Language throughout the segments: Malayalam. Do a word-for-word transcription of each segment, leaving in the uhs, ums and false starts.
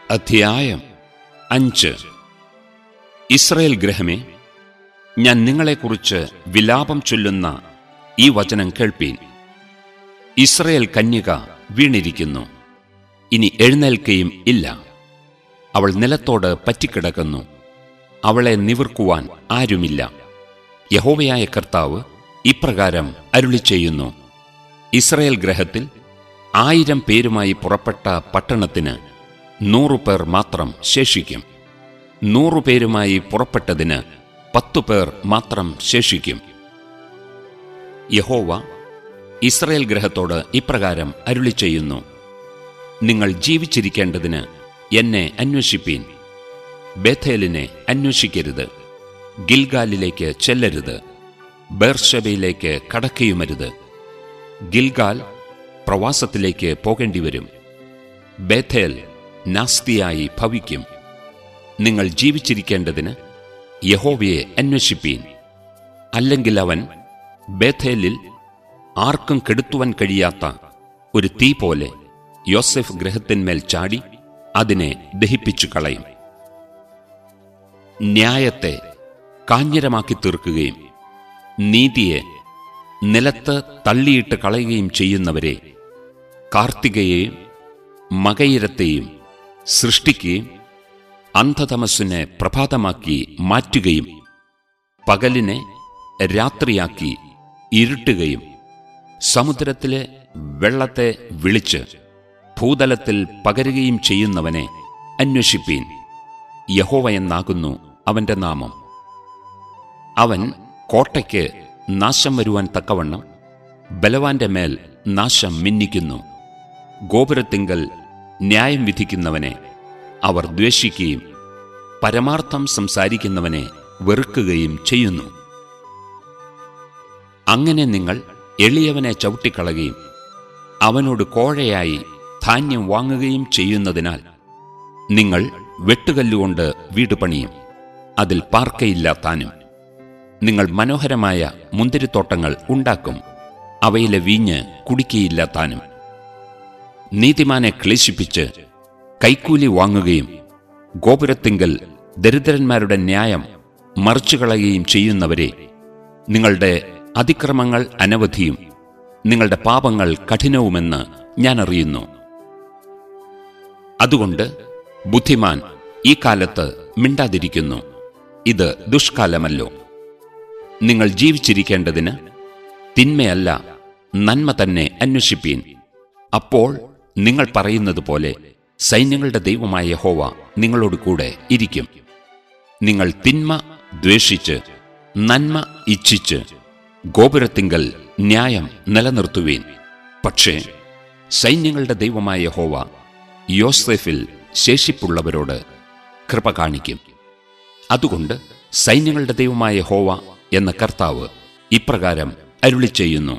അധ്യായം അഞ്ച്. ഇസ്രായേൽ ഗൃഹമേ, ഞാൻ നിങ്ങളെക്കുറിച്ച് വിലാപം ചൊല്ലുന്ന ഈ വചനം കേൾപ്പീൻ. ഇസ്രായേൽ കന്യക വീണിരിക്കുന്നു, ഇനി എഴുന്നേൽക്കുകയും ഇല്ല. അവൾ നിലത്തോട് പറ്റിക്കിടക്കുന്നു, അവളെ നിവിർക്കുവാൻ ആരുമില്ല. യഹോവയായ കർത്താവ് ഇപ്രകാരം അരുളിച്ചെയ്യുന്നു: ഇസ്രായേൽ ഗൃഹത്തിൽ ആയിരം പേരുമായി പുറപ്പെട്ട പട്ടണത്തിന് നൂറുപേർ മാത്രം ശേഷിക്കും. നൂറുപേരുമായി പുറപ്പെട്ടതിന് പത്തുപേർ മാത്രം ശേഷിക്കും. യഹോവ ഇസ്രായേൽ ഗൃഹത്തോട് ഇപ്രകാരം അരുളിച്ചെയ്യുന്നു: നിങ്ങൾ ജീവിച്ചിരിക്കേണ്ടതിന് എന്നെ അന്വേഷിപ്പീൻ. ബേഥേലിനെ അന്വേഷിക്കരുത്, ഗിൽഗാലിലേക്ക് ചെല്ലരുത്, ബേർശബയിലേക്ക് കടക്കുകയുമരുത്. ഗിൽഗാൽ പ്രവാസത്തിലേക്ക് പോകേണ്ടിവരും, ബേഥേൽ നാസ്തിയായി ഭവിക്കും. നിങ്ങൾ ജീവിച്ചിരിക്കേണ്ടതിന് യഹോവയെ അന്വേഷിപ്പീൻ. അല്ലെങ്കിൽ അവൻ ബേഥേലിൽ ആർക്കും കെടുത്തുവാൻ കഴിയാത്ത ഒരു തീ പോലെ യോസെഫ് ഗൃഹത്തിന്മേൽ ചാടി അതിനെ ദഹിപ്പിച്ചു കളയും. ന്യായത്തെ കാഞ്ഞിരമാക്കി തീർക്കുകയും നീതിയെ നിലത്ത് തള്ളിയിട്ട് കളയുകയും ചെയ്യുന്നവരെ, കാർത്തികയെയും മകയിരത്തെയും സൃഷ്ടിക്കുകയും അന്ധതമസ്സിനെ പ്രഭാതമാക്കി മാറ്റുകയും പകലിനെ രാത്രിയാക്കി ഇരുട്ടുകയും സമുദ്രത്തിലെ വെള്ളത്തെ വിളിച്ച് ഭൂതലത്തിൽ പകരുകയും ചെയ്യുന്നവനെ അന്വേഷിപ്പീൻ. യഹോവ എന്നാകുന്നു അവന്റെ നാമം. അവൻ കോട്ടയ്ക്ക് നാശം വരുവാൻ തക്കവണ്ണം ബലവാന്റെ മേൽ നാശം മിന്നിക്കുന്നു. ഗോപുരത്തിങ്കൽ ന്യായം വിധിക്കുന്നവനെ അവർ ദ്വേഷിക്കുകയും പരമാർത്ഥം സംസാരിക്കുന്നവനെ വെറുക്കുകയും ചെയ്യുന്നു. അങ്ങനെ നിങ്ങൾ എളിയവനെ ചവിട്ടിക്കളയുകയും അവനോട് കോഴയായി ധാന്യം വാങ്ങുകയും ചെയ്യുന്നതിനാൽ നിങ്ങൾ വെട്ടുകല്ലുകൊണ്ട് വീട് പണിയും, അതിൽ പാർക്കയില്ലാത്താനും. നിങ്ങൾ മനോഹരമായ മുന്തിരിത്തോട്ടങ്ങൾ ഉണ്ടാക്കും, അവയിലെ വീഞ്ഞ് കുടിക്കയില്ലാത്താനും. നീതിമാനെ ക്ലേശിപ്പിച്ച് കൈക്കൂലി വാങ്ങുകയും ഗോപുരത്തിങ്കൽ ദരിദ്രന്മാരുടെ ന്യായം മറിച്ചുകളയുകയും ചെയ്യുന്നവരെ, നിങ്ങളുടെ അതിക്രമങ്ങൾ അനവധിയും നിങ്ങളുടെ പാപങ്ങൾ കഠിനവുമെന്ന് ഞാൻ അറിയുന്നു. അതുകൊണ്ട് ബുദ്ധിമാൻ ഈ കാലത്ത് മിണ്ടാതിരിക്കുന്നു, ഇത് ദുഷ്കാലമല്ലോ. നിങ്ങൾ ജീവിച്ചിരിക്കേണ്ടതിന് തിന്മയല്ല നന്മ തന്നെ അന്വേഷിപ്പീൻ. അപ്പോൾ നിങ്ങൾ പറയുന്നത് പോലെ സൈന്യങ്ങളുടെ ദൈവമായ യഹോവ നിങ്ങളോട് കൂടെ ഇരിക്കും. നിങ്ങൾ തിന്മ ദ്വേഷിച്ച് നന്മ ഇച്ഛിച്ച് ഗോപുരത്തിങ്കൽ ന്യായം നിലനിർത്തുവീൻ. പക്ഷേ സൈന്യങ്ങളുടെ ദൈവമായ യഹോവ യോസേഫിൽ ശേഷിപ്പുള്ളവരോട് കൃപ കാണിക്കും. അതുകൊണ്ട് സൈന്യങ്ങളുടെ ദൈവമായ യഹോവ എന്ന കർത്താവ് ഇപ്രകാരം അരുളിച്ചെയ്യുന്നു: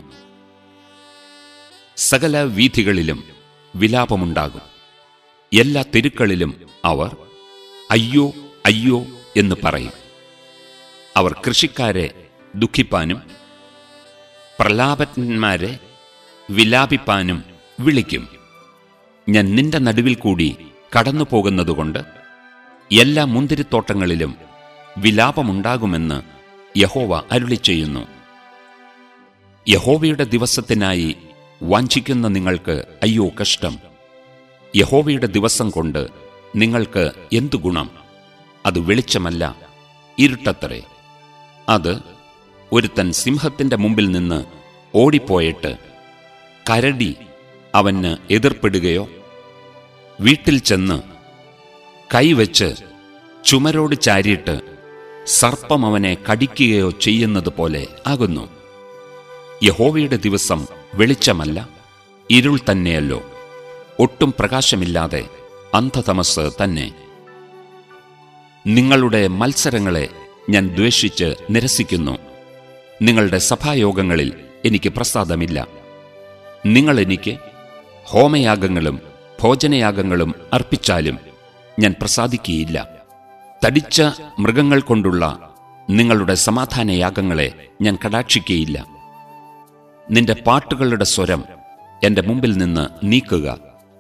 സകല വീഥികളിലും വിലാപമുണ്ടാകും. എല്ലാ തെരുക്കളിലും അവർ അയ്യോ അയ്യോ എന്ന് പറയും. അവർ കൃഷിക്കാരെ ദുഃഖിപ്പാനും പ്രലാപന്മാരെ വിലാപിപ്പാനും വിളിക്കും. ഞാൻ നിന്റെ നടുവിൽ കൂടി കടന്നു പോകുന്നതുകൊണ്ട് എല്ലാ മുന്തിരിത്തോട്ടങ്ങളിലും വിലാപമുണ്ടാകുമെന്ന് യഹോവ അരുളിച്ചെയ്യുന്നു. യഹോവയുടെ ദിവസത്തിനായി വാഞ്ചിക്കുന്ന നിങ്ങൾക്ക് അയ്യോ കഷ്ടം! യഹോവയുടെ ദിവസം കൊണ്ട് നിങ്ങൾക്ക് എന്തു ഗുണം? അത് വെളിച്ചമല്ല, ഇരുട്ടത്രേ. അത് ഒരുത്തൻ സിംഹത്തിന്റെ മുമ്പിൽ നിന്ന് ഓടിപ്പോയിട്ട് കരടി അവന് എതിർപ്പെടുകയോ വീട്ടിൽ ചെന്ന് കൈവച്ച് ചുമരോട് ചാരിയിട്ട് സർപ്പം അവനെ കടിക്കുകയോ ചെയ്യുന്നത് പോലെ ആകുന്നു. യഹോവയുടെ ദിവസം വെളിച്ചമല്ല, ഇരുൾ തന്നെയല്ലോ. ഒട്ടും പ്രകാശമില്ലാതെ അന്ധതമസ് തന്നെ. നിങ്ങളുടെ മത്സരങ്ങളെ ഞാൻ ദ്വേഷിച്ച് നിരസിക്കുന്നു. നിങ്ങളുടെ സഭായോഗങ്ങളിൽ എനിക്ക് പ്രസാദമില്ല. നിങ്ങൾ എനിക്ക് ഹോമയാഗങ്ങളും ഭോജനയാഗങ്ങളും അർപ്പിച്ചാലും ഞാൻ പ്രസാദിക്കുകയില്ല. തടിച്ച മൃഗങ്ങൾ കൊണ്ടുള്ള നിങ്ങളുടെ സമാധാനയാഗങ്ങളെ ഞാൻ കടാക്ഷിക്കുകയില്ല. നിന്റെ പാട്ടുകളുടെ സ്വരം എന്റെ മുമ്പിൽ നിന്ന് നീക്കുക.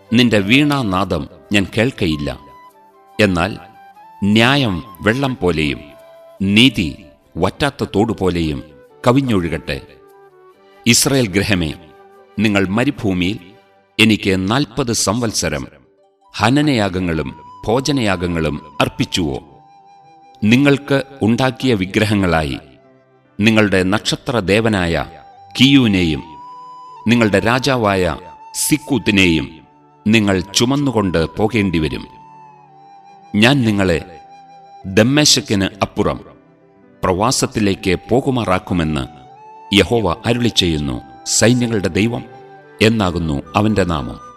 നിന്റെ വീണാനാദം ഞാൻ കേൾക്കയില്ല. എന്നാൽ ന്യായം വെള്ളം പോലെയും നീതി വറ്റാത്ത തോടുപോലെയും കവിഞ്ഞൊഴുകട്ടെ. ഇസ്രായേൽ ഗൃഹമേ, നിങ്ങൾ മരുഭൂമിയിൽ എനിക്ക് നാൽപ്പത് സംവത്സരം ഹനനയാഗങ്ങളും ഭോജനയാഗങ്ങളും അർപ്പിച്ചുവോ? നിങ്ങൾക്ക് ഉണ്ടാക്കിയ വിഗ്രഹങ്ങളായി നിങ്ങളുടെ നക്ഷത്രദേവനായ കിയൂനെയും നിങ്ങളുടെ രാജാവായ സിക്കൂത്തിനെയും നിങ്ങൾ ചുമന്നുകൊണ്ട് പോകേണ്ടിവരും. ഞാൻ നിങ്ങളെ ദമ്മേശക്കിന് അപ്പുറം പ്രവാസത്തിലേക്ക് പോകുമാറാക്കുമെന്ന് യഹോവ അരുളിച്ചെയ്യുന്നു. സൈന്യങ്ങളുടെ ദൈവം എന്നാകുന്നു അവന്റെ നാമം.